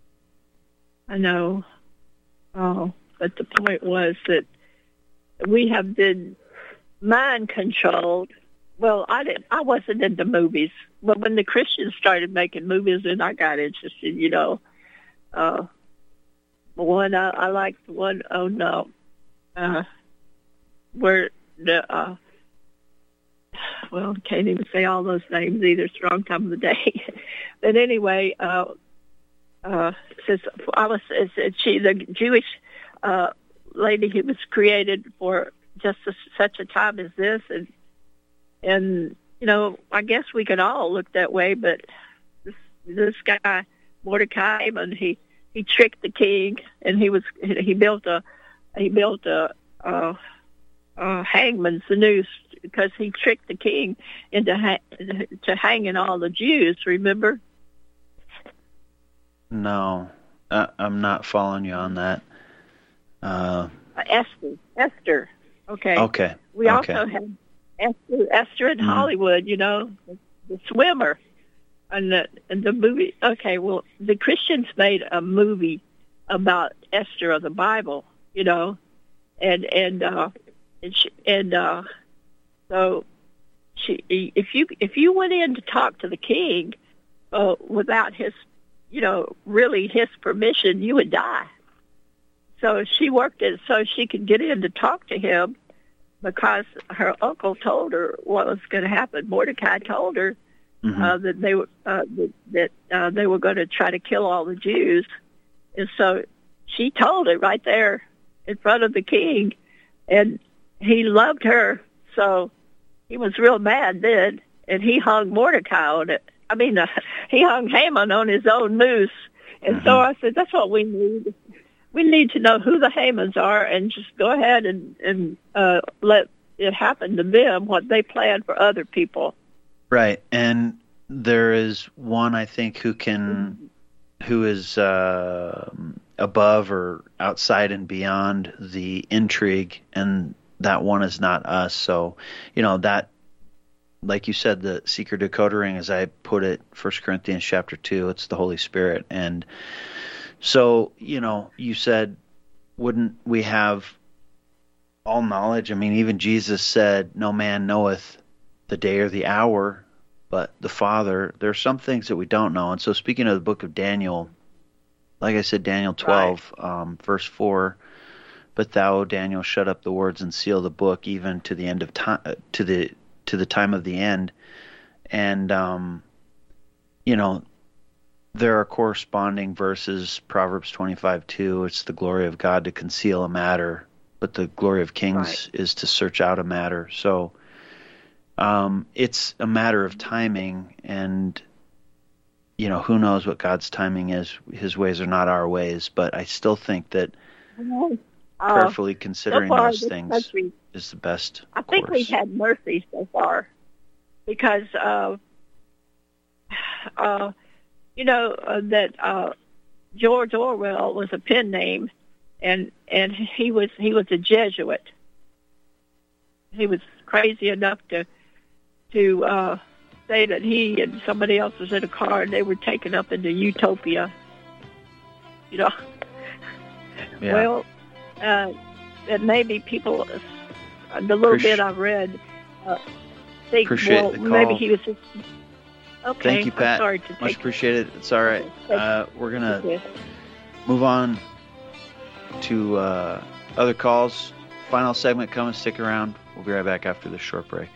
Speaker 3: I know. Oh, but the point was that we have been mind controlled. Well, I didn't. I wasn't into movies, but when the Christians started making movies, then I got interested. You know, uh, the one I, I liked, one oh no, uh, where the uh, well, can't even say all those names either. It's the wrong time of the day. But anyway, uh, uh, says I was. It said she, the Jewish uh, lady who was created for just a, such a time as this, and and you know, I guess we could all look that way. But this this guy Mordecai, and he he tricked the king, and he was he built a he built a. a Uh, hangman's noose because he tricked the king into ha- to hanging all the Jews. Remember?
Speaker 2: no, I, I'm not following you on that. Uh,
Speaker 3: Uh, Esther. Esther. Okay.
Speaker 2: okay.
Speaker 3: We
Speaker 2: okay.
Speaker 3: also have Esther. Esther in
Speaker 2: Mhm.
Speaker 3: Hollywood. You know, the, the swimmer, and the and the movie. Okay. Well, the Christians made a movie about Esther of the Bible. You know, and and. Uh, And, she, and uh, so, she, if you if you went in to talk to the king uh, without his, you know, really his permission, you would die. So she worked it so she could get in to talk to him because her uncle told her what was going to happen. Mordecai told her mm-hmm. uh, that they were uh, that, that uh, they were going to try to kill all the Jews, and so she told it right there in front of the king, and he loved her, so he was real mad then, and he hung Mordecai on it. I mean, uh, he hung Haman on his own noose. And mm-hmm. so I said, that's what we need. We need to know who the Hamans are and just go ahead and, and uh, let it happen to them what they plan for other people.
Speaker 2: Right, and there is one, I think, who can, mm-hmm. who is uh, above or outside and beyond the intrigue, and that one is not us. So, you know, that, like you said, the secret decoder ring, as I put it, First Corinthians chapter two, it's the Holy Spirit. And so, you know, you said, wouldn't we have all knowledge? I mean, even Jesus said, no man knoweth the day or the hour, but the Father. There are some things that we don't know. And so speaking of the book of Daniel, like I said, Daniel twelve, right. um, verse four, but thou, Daniel, shut up the words and seal the book, even to the end of time, to the to the time of the end. And um, you know, there are corresponding verses. Proverbs twenty-five two. It's the glory of God to conceal a matter, but the glory of kings
Speaker 3: right.
Speaker 2: is to search out a matter. So, Um, it's a matter of timing, and you know, who knows what God's timing is. His ways are not our ways, but I still think that
Speaker 3: uh,
Speaker 2: prayerfully considering
Speaker 3: so far,
Speaker 2: those things
Speaker 3: country,
Speaker 2: is the best
Speaker 3: I think
Speaker 2: course.
Speaker 3: we've had mercy so far because, uh, uh, you know, uh, that uh, George Orwell was a pen name, and and he was he was a Jesuit. He was crazy enough to to uh, say that he and somebody else was in a car and they were taken up into utopia. You know.
Speaker 2: Yeah.
Speaker 3: Well, uh, and maybe people, uh, the little
Speaker 2: Appreci-
Speaker 3: bit I've read, uh, think,
Speaker 2: Appreciate
Speaker 3: well,
Speaker 2: the call.
Speaker 3: maybe he was just, okay,
Speaker 2: Thank you, Pat.
Speaker 3: I'm sorry to
Speaker 2: Much
Speaker 3: take
Speaker 2: appreciated. It's all right. Uh, we're going to
Speaker 3: Okay.
Speaker 2: move on to uh, other calls. Final segment coming. Stick around. We'll be right back after this short break.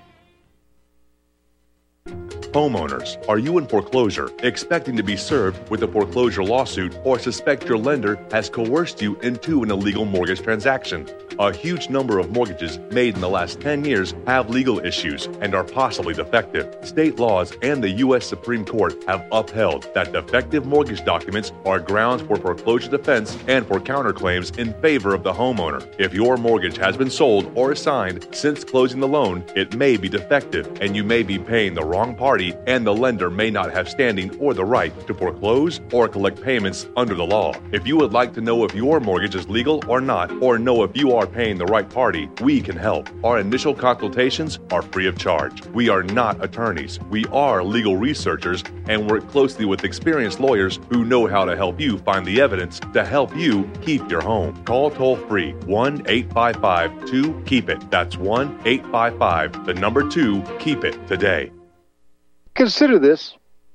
Speaker 12: Homeowners, are you in foreclosure, expecting to be served with a foreclosure lawsuit, or suspect your lender has coerced you into an illegal mortgage transaction? A huge number of mortgages made in the last ten years have legal issues and are possibly defective. State laws and the U S Supreme Court have upheld that defective mortgage documents are grounds for foreclosure defense and for counterclaims in favor of the homeowner. If your mortgage has been sold or assigned since closing the loan, it may be defective and you may be paying the wrong party, and the lender may not have standing or the right to foreclose or collect payments under the law. If you would like to know if your mortgage is legal or not, or know if you are paying the right party, we can help. Our initial consultations are free of charge. We are not attorneys. We are legal researchers and work closely with experienced lawyers who know how to help you find the evidence to help you keep your home. Call toll-free one eight five five two keep it. That's one eight five five, the number two, keep it today.
Speaker 13: Consider this.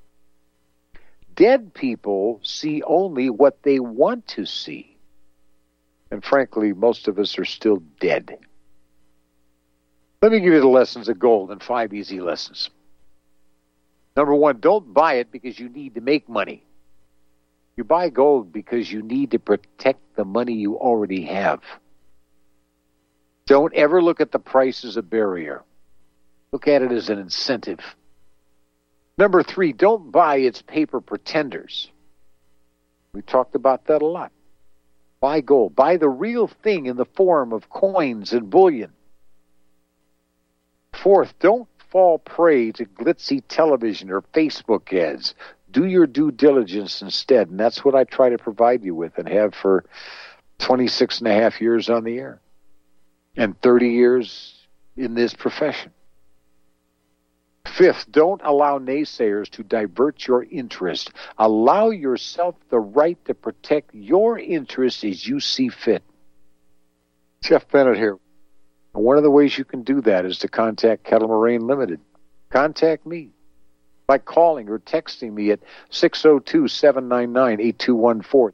Speaker 13: Dead people see only what they want to see. And frankly, most of us are still dead. Let me give you the lessons of gold in five easy lessons. Number one, don't buy it because you need to make money. You buy gold because you need to protect the money you already have. Don't ever look at the price as a barrier. Look at it as an incentive. Number three, don't buy its paper pretenders. We talked about that a lot. Buy gold. Buy the real thing in the form of coins and bullion. Fourth, don't fall prey to glitzy television or Facebook ads. Do your due diligence instead, and that's what I try to provide you with and have for twenty-six and a half years on the air and thirty years in this profession. Fifth, don't allow naysayers to divert your interest. Allow yourself the right to protect your interests as you see fit. Jeff Bennett here. One of the ways you can do that is to contact Kettle Moraine Limited. Contact me by calling or texting me at six oh two, seven nine nine, eight two one four.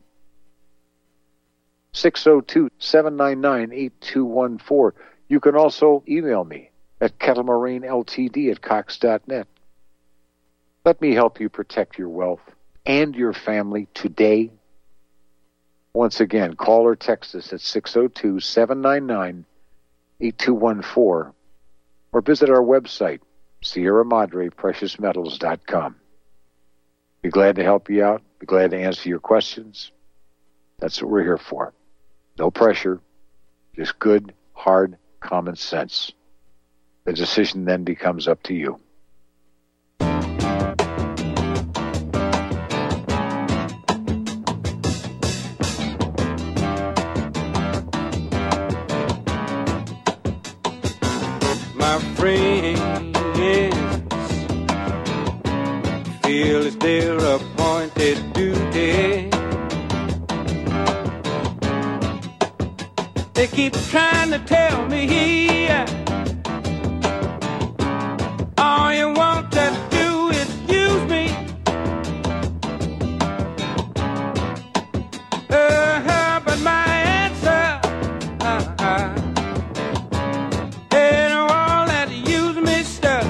Speaker 13: six oh two, seven nine nine, eight two one four. You can also email me at Kettle Moraine Ltd at cox dot net. Let me help you protect your wealth and your family today. Once again, call or text us at six oh two, seven nine nine, eight two one four or visit our website, Sierra Madre Precious Metals dot com. Be glad to help you out. Be glad to answer your questions. That's what we're here for. No pressure, just good, hard, common sense. The decision then becomes up to you.
Speaker 14: My friends feel it's their appointed duty. They keep trying to tell me all you want to do is use me. Uh-huh, but my answer uh-huh, ain't all that use me stuff.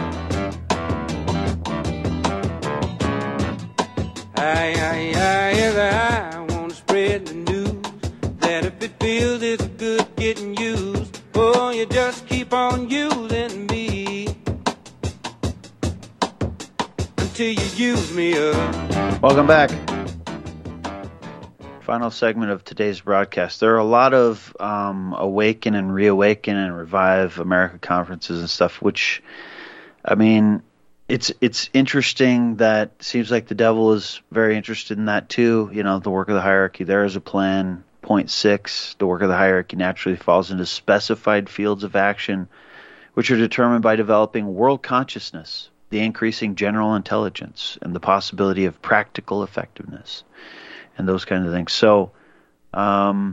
Speaker 14: I, I, I, yes, I want to spread the news that if it feels it's good getting used, oh, you until you use me up.
Speaker 2: Welcome back. Final segment of today's broadcast. There are a lot of um, Awaken and Reawaken and Revive America conferences and stuff, which, I mean, it's it's interesting that it seems like the devil is very interested in that too. You know, the work of the hierarchy. There is a plan. Point six, the work of the hierarchy naturally falls into specified fields of action, which are determined by developing world consciousness, the increasing general intelligence, and the possibility of practical effectiveness, and those kinds of things. So, um,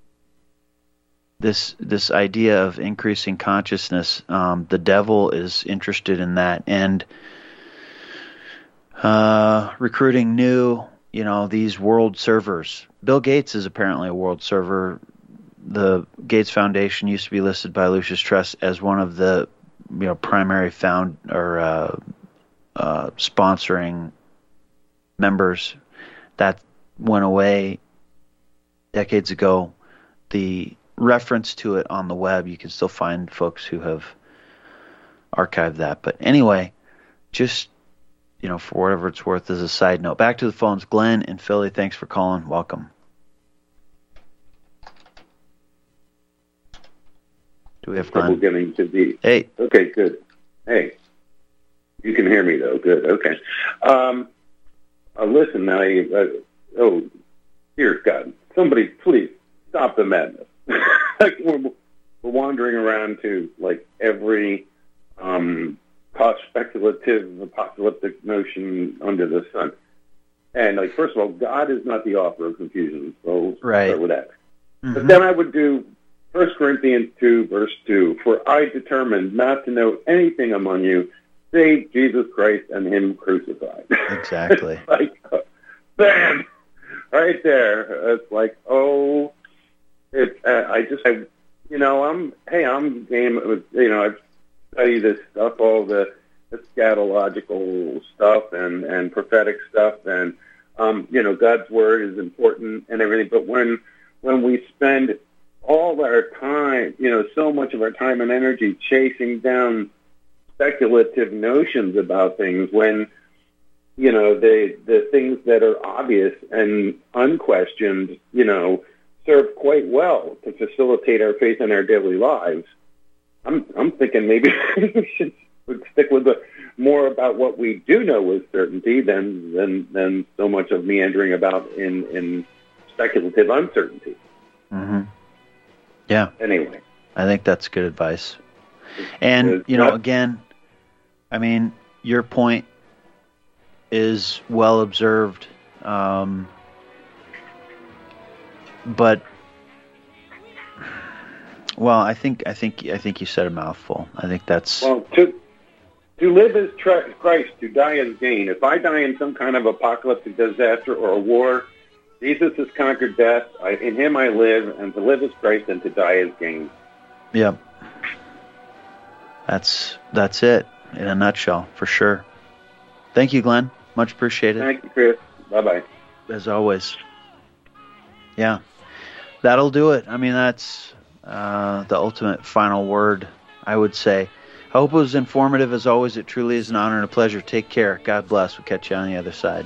Speaker 2: this this idea of increasing consciousness, um, the devil is interested in that, and uh, recruiting new, you know, these world servers. Bill Gates is apparently a world server. The Gates Foundation used to be listed by Lucis Trust as one of the, you know, primary found or uh, uh, sponsoring members. That went away decades ago. The reference to it on the web, you can still find folks who have archived that. But anyway, just, you know, for whatever it's worth as a side note. Back to the phones. Glenn in Philly, thanks for calling. Welcome. Do we have Glenn?
Speaker 15: Getting to the...
Speaker 2: Hey.
Speaker 15: Okay, good. Hey. You can hear me, though. Good. Okay. Um, uh, listen, I... Uh, oh, dear God. Somebody, please, stop the madness. Like, we're, we're wandering around to, like, every um, speculative, apocalyptic notion under the sun. And, like, first of all, God is not the author of confusion, so
Speaker 2: right.
Speaker 15: start with that.
Speaker 2: Mm-hmm.
Speaker 15: But then I would do First Corinthians two, verse two, for I determined not to know anything among you save Jesus Christ and him crucified.
Speaker 2: Exactly.
Speaker 15: It's like, uh, bam! Right there. It's like, oh, it, uh, I just, I, you know, I'm, hey, I'm game, you know, I've studied this stuff, all the eschatological stuff and, and prophetic stuff, and, um, you know, God's word is important and everything, but when, when we spend all our time, you know, so much of our time and energy chasing down speculative notions about things when, you know, the the things that are obvious and unquestioned, you know, serve quite well to facilitate our faith in our daily lives. I'm I'm thinking maybe we should stick with the more about what we do know with certainty than than than so much of meandering about in in speculative uncertainty.
Speaker 2: Mm-hmm. Yeah.
Speaker 15: Anyway,
Speaker 2: I think that's good advice. And, you know, again, I mean, your point is well observed. Um, but, well, I think, I think, I think you said a mouthful. I think that's.
Speaker 15: Well, to, to live is tra- Christ, to die is gain. If I die in some kind of apocalyptic disaster or a war, Jesus has conquered death. I, in him I live, and to live is Christ, and to die is gain.
Speaker 2: Yep. That's that's it in a nutshell, for sure. Thank you, Glenn. Much appreciated.
Speaker 15: Thank you, Chris. Bye-bye.
Speaker 2: As always. Yeah. That'll do it. I mean, that's uh, the ultimate final word, I would say. I hope it was informative. As always, it truly is an honor and a pleasure. Take care. God bless. We'll catch you on the other side.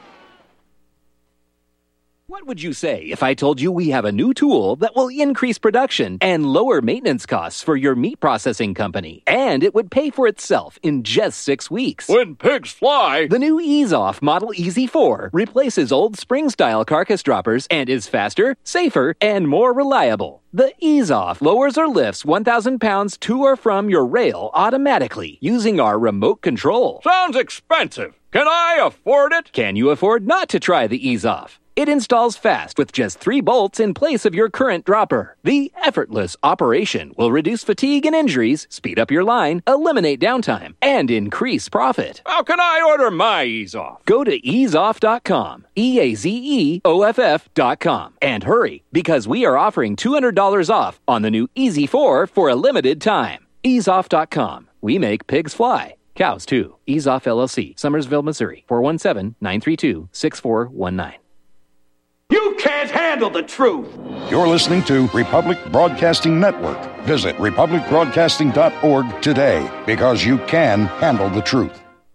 Speaker 16: What would you say if I told you we have a new tool that will increase production and lower maintenance costs for your meat processing company? And it would pay for itself in just six weeks.
Speaker 8: When pigs fly!
Speaker 16: The new EaseOff Model E Z four replaces old spring-style carcass droppers and is faster, safer, and more reliable. The EaseOff lowers or lifts one thousand pounds to or from your rail automatically using our remote control.
Speaker 8: Sounds expensive. Can I afford it?
Speaker 16: Can you afford not to try the EaseOff? It installs fast with just three bolts in place of your current dropper. The effortless operation will reduce fatigue and injuries, speed up your line, eliminate downtime, and increase profit.
Speaker 8: How can I order my EaseOff?
Speaker 16: Go to ease off dot com, E A Z E O F F dot com, and hurry, because we are offering two hundred dollars off on the new E Z four for a limited time. ease off dot com. We make pigs fly. Cows, too. EaseOff L L C, Summersville, Missouri, four one seven, nine three two, six four one nine.
Speaker 14: You can't handle the truth.
Speaker 5: You're listening to Republic Broadcasting Network. Visit republic broadcasting dot org today, because you can handle the truth.